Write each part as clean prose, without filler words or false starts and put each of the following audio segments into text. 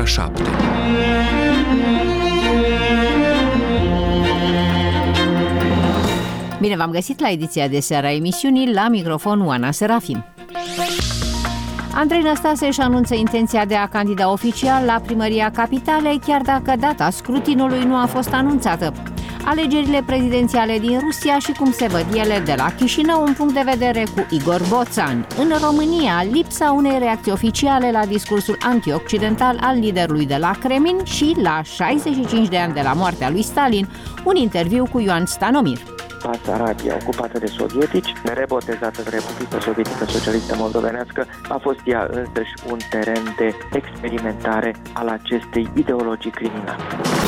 ora 7. Bine v-am găsit la ediția de seară a emisiunii, la microfon Oana Serafim. Andrei Năstase își anunță intenția de a candida oficial la primăria capitalei, chiar dacă data scrutinului nu a fost anunțată. Alegerile prezidențiale din Rusia și cum se văd ele de la Chișinău, un punct de vedere cu Igor Boțan. În România, lipsa unei reacții oficiale la discursul antioccidental al liderului de la Kremlin și la 65 de ani de la moartea lui Stalin, un interviu cu Ioan Stanomir. Basarabia, ocupată de sovietici, rebotezată Republica Sovietică Socialistă Moldovenească, a fost ea însăși un teren de experimentare al acestei ideologii criminale.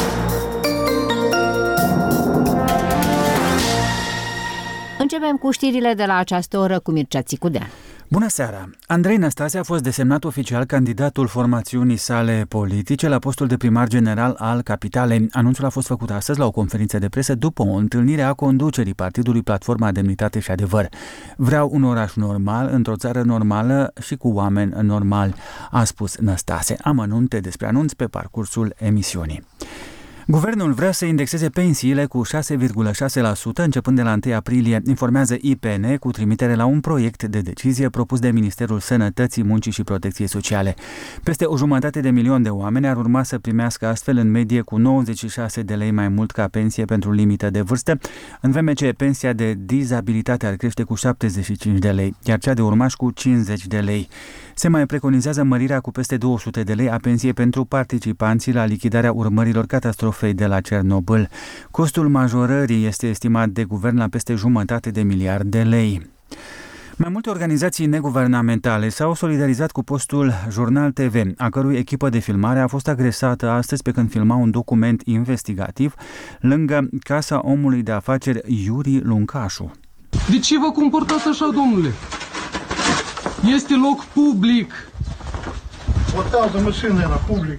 Începem cu știrile de la această oră cu Mircea Țicudean. Bună seara! Andrei Năstase a fost desemnat oficial candidatul formațiunii sale politice la postul de primar general al capitalei. Anunțul a fost făcut astăzi la o conferință de presă după o întâlnire a conducerii partidului Platforma Demnitate și Adevăr. Vreau un oraș normal, într-o țară normală și cu oameni normali, a spus Năstase. Amănunte despre anunț pe parcursul emisiunii. Guvernul vrea să indexeze pensiile cu 6,6% începând de la 1 aprilie, informează IPN cu trimitere la un proiect de decizie propus de Ministerul Sănătății, Muncii și Protecției Sociale. Peste 1,5 milion de oameni ar urma să primească astfel în medie cu 96 de lei mai mult ca pensie pentru limită de vârstă, în vreme ce pensia de dizabilitate ar crește cu 75 de lei, iar cea de urmaș cu 50 de lei. Se mai preconizează mărirea cu peste 200 de lei a pensiei pentru participanții la lichidarea urmărilor catastrofei de la Cernobâl. Costul majorării este estimat de guvern la peste 1,5 miliard de lei. Mai multe organizații neguvernamentale s-au solidarizat cu postul Jurnal TV, a cărui echipă de filmare a fost agresată astăzi pe când filma un document investigativ lângă Casa omului de afaceri Iuri Luncașu. De ce vă comportați așa, domnule? Este loc public. O mașină era public.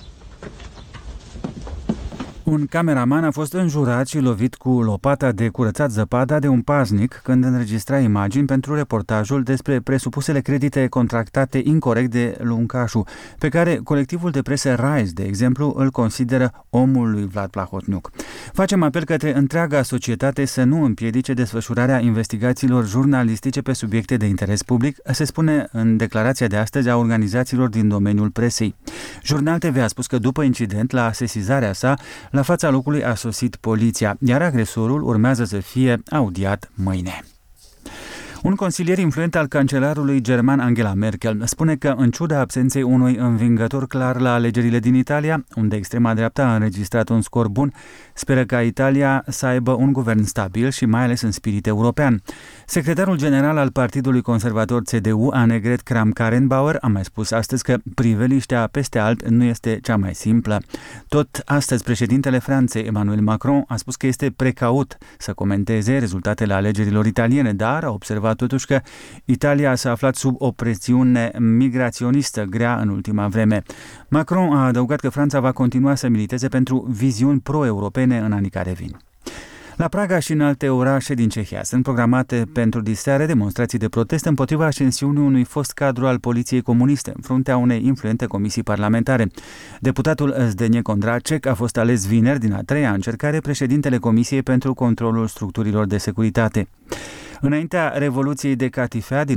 Un cameraman a fost înjurat și lovit cu lopata de curățat zăpada de un paznic când înregistra imagini pentru reportajul despre presupusele credite contractate incorect de Luncașu, pe care colectivul de presă RISE, de exemplu, îl consideră omul lui Vlad Plahotniuc. Facem apel către întreaga societate să nu împiedice desfășurarea investigațiilor jurnalistice pe subiecte de interes public, se spune în declarația de astăzi a organizațiilor din domeniul presei. Jurnal TV a spus că după incident, la sesizarea sa, la fața locului a sosit poliția, iar agresorul urmează să fie audiat mâine. Un consilier influent al cancelarului german Angela Merkel spune că, în ciuda absenței unui învingător clar la alegerile din Italia, unde extrema dreaptă a înregistrat un scor bun, speră ca Italia să aibă un guvern stabil și mai ales în spirit european. Secretarul general al Partidului Conservator CDU, Annegret Kramp-Karrenbauer, a mai spus astăzi că priveliștea peste Alpi nu este cea mai simplă. Tot astăzi, președintele Franței, Emmanuel Macron, a spus că este precaut să comenteze rezultatele alegerilor italiene, dar a observat totuși că Italia s-a aflat sub o presiune migraționistă grea în ultima vreme. Macron a adăugat că Franța va continua să militeze pentru viziuni pro-europene în anii care vin. La Praga și în alte orașe din Cehia sunt programate pentru diseară demonstrații de protest împotriva ascensiunii unui fost cadru al poliției comuniste în fruntea unei influente comisii parlamentare. Deputatul Zdeněk Ondráček a fost ales vineri din a treia încercare președintele Comisiei pentru Controlul Structurilor de Securitate. Înaintea Revoluției de Catifea din